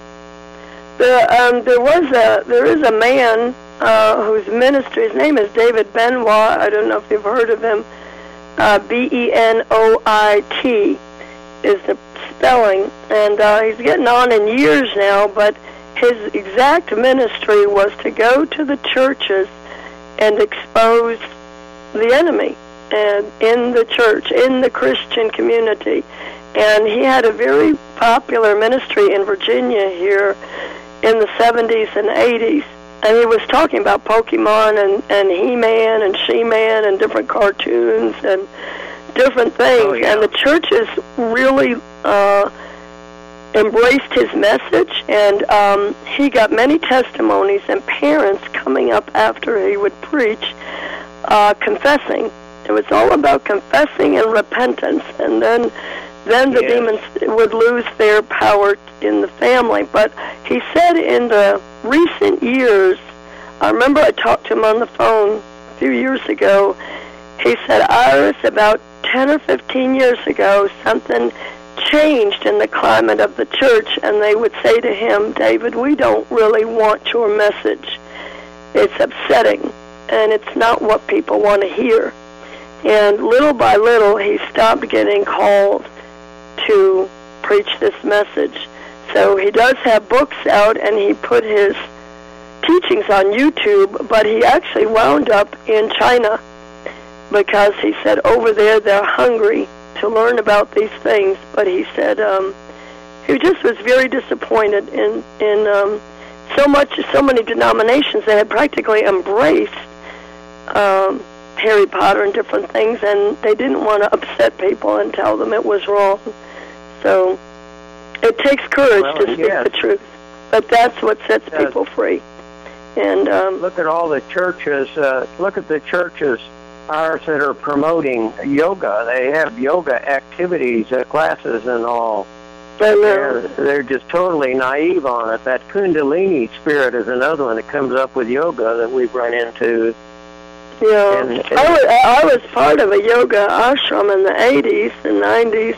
The, um, there was a there is a man uh, whose ministry, his name is David Benoit. I don't know if you've heard of him. Uh, B E N O I T is the spelling, and uh, he's getting on in years now. But his exact ministry was to go to the churches and expose the enemy, and in the church, in the Christian community. And he had a very popular ministry in Virginia here in the seventies and eighties. And he was talking about Pokemon and, and He-Man and She-Man and different cartoons and different things. Oh, yeah. And the churches really uh, embraced his message. And um, he got many testimonies and parents coming up after he would preach, uh, confessing. It was all about confessing and repentance. And then then the Yes. demons would lose their power in the family. But he said in the recent years, I remember I talked to him on the phone a few years ago. He said, Iris, about ten or fifteen years ago, something changed in the climate of the church, and they would say to him, David, we don't really want your message. It's upsetting, and it's not what people want to hear. And little by little, he stopped getting called to preach this message. So he does have books out, and he put his teachings on YouTube, but he actually wound up in China because he said over there they're hungry to learn about these things. But he said um, he just was very disappointed in, in um, so much, so many denominations that had practically embraced um, Harry Potter and different things, and they didn't want to upset people and tell them it was wrong. So it takes courage Well, to speak yes. the truth, but that's what sets Yes. people free. And um, Look at all the churches. Uh, look at the churches, ours, that are promoting yoga. They have yoga activities, uh, classes, and all. I know. They're, they're just totally naive on it. That Kundalini spirit is another one that comes up with yoga that we've run into. Yeah, And- and- I was I was part of a yoga ashram in the eighties and nineties,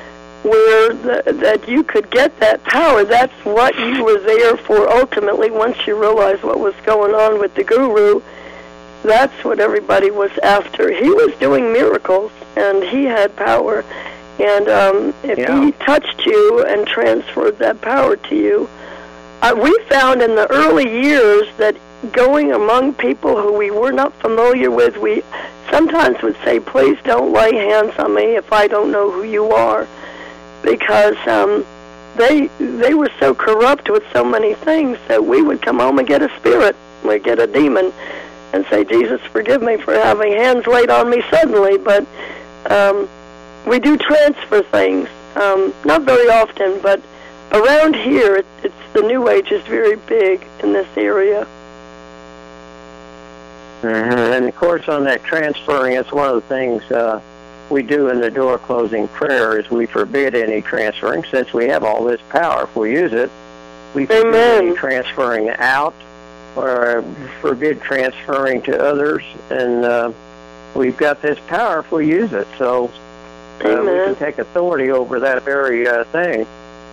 where the, that you could get that power. That's what you were there for. Ultimately, once you realized what was going on with the guru, that's what everybody was after. He was doing miracles, and he had power. And um, if Yeah. he touched you and transferred that power to you, uh, we found in the early years that going among people who we were not familiar with, we sometimes would say, please don't lay hands on me if I don't know who you are, because um, they they were so corrupt with so many things that we would come home and get a spirit, we'd get a demon, and say, Jesus, forgive me for having hands laid on me suddenly, but um, we do transfer things, um, not very often, but around here, it, it's the New Age is very big in this area. Mm-hmm. And of course, on that transferring, it's one of the things uh, we do in the door closing prayer is we forbid any transferring, since we have all this power. If we use it, we forbid Amen. any transferring out, or forbid transferring to others, and uh, we've got this power if we use it. So uh, we can take authority over that very uh, thing.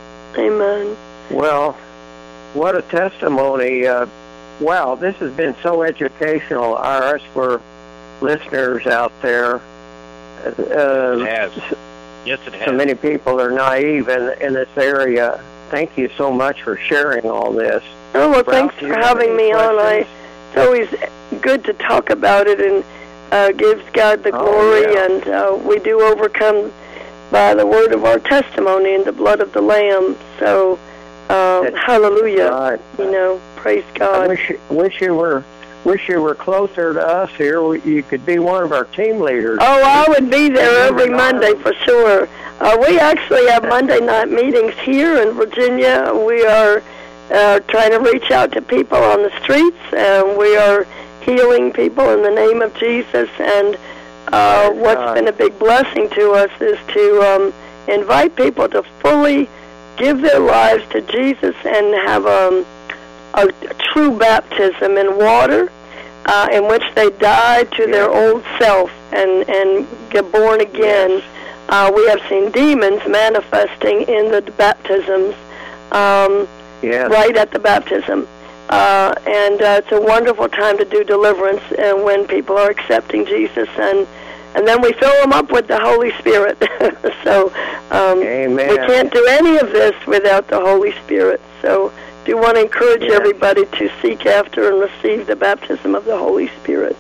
Amen. Well, what a testimony. Uh, wow, this has been so educational, Iris, for listeners out there. Uh, It has. Yes, it has. So many people are naive in, in this area. Thank you so much for sharing all this. Oh, well, Ralph, thanks do for you have having any me on. I, questions? it's always good to talk about it and uh, gives God the Oh, glory, yeah. and uh, we do overcome by the word of our testimony and the blood of the Lamb. So, um, That's hallelujah. right. You know, praise I God. wish, wish you were wish you were closer to us here. You could be one of our team leaders. Oh, I would be there every Monday for sure. Uh, we actually have Monday night meetings here in Virginia. We are uh, trying to reach out to people on the streets, and we are healing people in the name of Jesus. And uh, what's been a big blessing to us is to um, invite people to fully give their lives to Jesus and have um, a, a true baptism in water, uh, in which they die to Yeah. their old self and, and get born again. Yes. Uh, we have seen demons manifesting in the baptisms, um, Yes. right at the baptism. Uh, and uh, it's a wonderful time to do deliverance uh, when people are accepting Jesus, and and then we fill them up with the Holy Spirit. so um, Amen. we can't do any of this without the Holy Spirit. So do want to encourage Yes. everybody to seek after and receive the baptism of the Holy Spirit.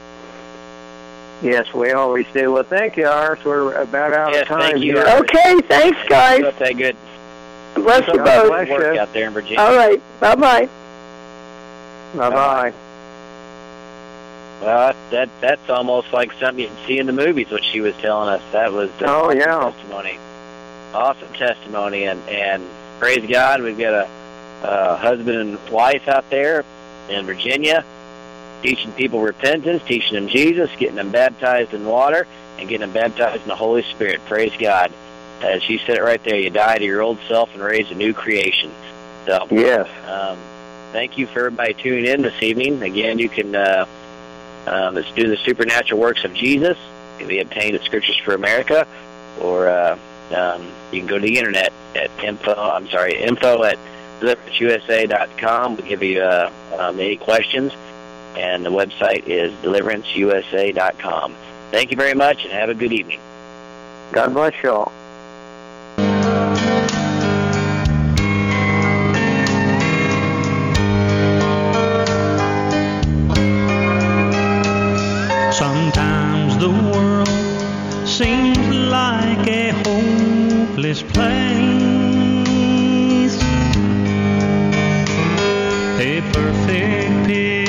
Yes, we always do. Well, thank you, Iris. We're about out Yes, of time thank you, here. Iris. Okay, thanks, guys. Keep up that good Bless you God both. bless work you. out there in Virginia. All right, bye-bye. Bye-bye. Well, that that's almost like something you'd see in the movies. What she was telling us, that was uh, Oh, awesome yeah. testimony, awesome testimony, and and praise God, we've got a, a husband and wife out there in Virginia, teaching people repentance, teaching them Jesus, getting them baptized in water, and getting them baptized in the Holy Spirit. Praise God. As she said it right there, you die to your old self and raise a new creation. So, Yes. um, thank you for everybody tuning in this evening. Again, you can uh, um, let's do the supernatural works of Jesus. It can be obtained at Scriptures for America, or uh, um, you can go to the internet at info. I'm sorry, info at deliverance U S A dot com. We'll give you uh, um, any questions, and the website is deliverance U S A dot com. Thank you very much, and have a good evening. God bless you all. Sometimes the world seems like a hopeless place, a perfect picture